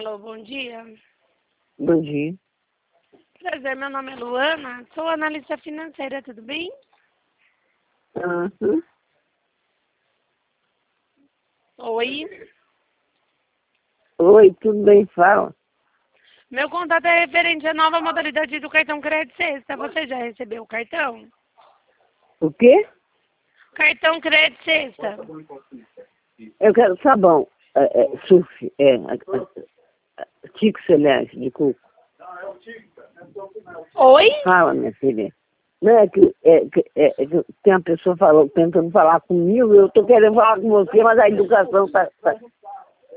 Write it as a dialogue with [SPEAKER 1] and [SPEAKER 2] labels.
[SPEAKER 1] Alô, bom dia.
[SPEAKER 2] Bom dia.
[SPEAKER 1] Prazer, meu nome é Luana, sou analista financeira, tudo bem?
[SPEAKER 2] Uhum.
[SPEAKER 1] Oi.
[SPEAKER 2] Oi, tudo bem? Fala.
[SPEAKER 1] Meu contato é referente à nova modalidade do cartão Crédito Sexta. Você já recebeu o cartão?
[SPEAKER 2] O quê?
[SPEAKER 1] Cartão Crédito Sexta.
[SPEAKER 2] Eu quero sabão. Surf. Tico Celeste, de coco.
[SPEAKER 1] Oi?
[SPEAKER 2] Fala, minha filha. Não é que, tem uma pessoa tentando falar comigo, eu estou querendo falar com você, mas a educação está